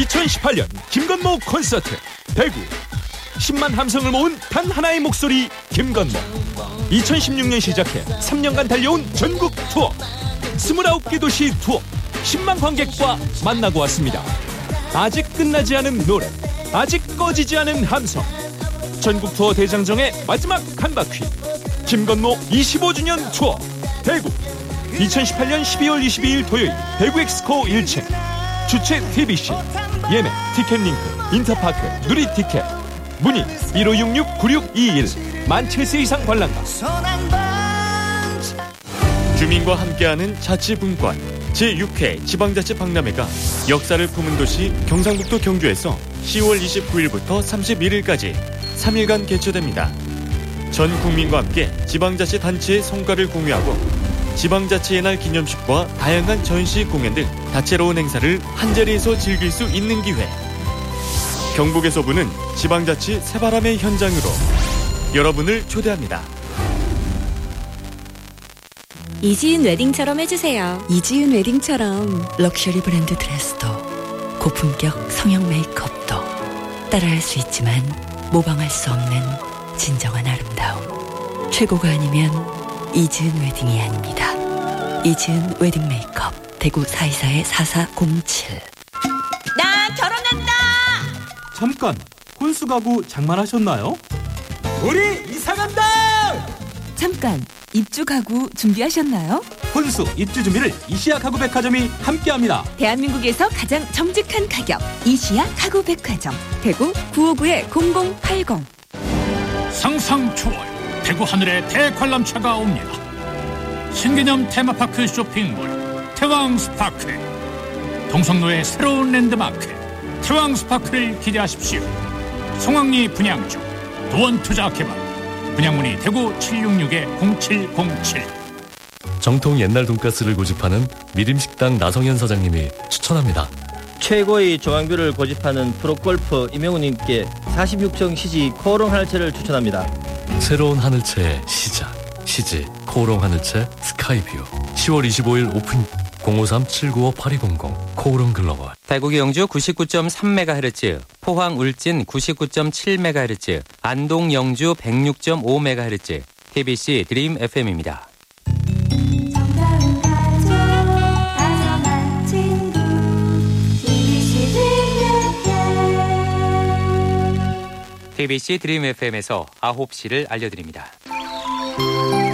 2018년 김건모 콘서트 대구. 10만 함성을 모은 단 하나의 목소리 김건모. 2016년 시작해 3년간 달려온 전국 투어. 29개 도시 투어. 10만 관객과 만나고 왔습니다. 아직 끝나지 않은 노래, 아직 꺼지지 않은 함성. 전국 투어 대장정의 마지막 한 바퀴. 김건모 25주년 투어 대구. 2018년 12월 22일 토요일 대구 엑스코 1층. 주최 TBC. 예매 티켓링크 인터파크 누리티켓. 문의 1566-9621. 17,000세 이상 관람가. 주민과 함께하는 자치분권 제6회 지방자치 박람회가 역사를 품은 도시 경상북도 경주에서 10월 29일부터 31일까지 3일간 개최됩니다. 전 국민과 함께 지방자치 단체의 성과를 공유하고 지방자치의 날 기념식과 다양한 전시 공연 등 다채로운 행사를 한자리에서 즐길 수 있는 기회. 경북에서 부는 지방자치 새바람의 현장으로 여러분을 초대합니다. 이지은 웨딩처럼 해주세요. 이지은 웨딩처럼 럭셔리 브랜드 드레스도 고품격 성형 메이크업도 따라할 수 있지만 모방할 수 없는 진정한 아름다움. 최고가 아니면 이지은 웨딩이 아닙니다. 이지은 웨딩 메이크업 대구 424-4407. 나 결혼한다. 잠깐, 혼수 가구 장만하셨나요? 우리 이사간다. 잠깐, 입주 가구 준비하셨나요? 혼수 입주 준비를 이시아 가구 백화점이 함께합니다. 대한민국에서 가장 정직한 가격 이시아 가구 백화점 대구 959-0080. 상상 초월 대구 하늘에 대관람차가 옵니다. 신개념 테마파크 쇼핑몰 태왕스파크. 동성로의 새로운 랜드마크 태왕스파크를 기대하십시오. 송악리 분양주 도원투자개발. 분양문의 대구 766-0707. 정통 옛날 돈가스를 고집하는 미림식당 나성현 사장님이 추천합니다. 최고의 조망뷰를 고집하는 프로골프 이명우님께 46층 시지 코오롱 하늘채를 추천합니다. 새로운 하늘채의 시작, 시지 코오롱 하늘채 스카이뷰. 10월 25일 오픈. 053-795-8200 코오롱 글로벌. 대구 영주 99.3MHz, 포항 울진 99.7MHz, 안동 영주 106.5MHz, TBC 드림 FM입니다. TBC 드림 FM에서 9시를 알려드립니다.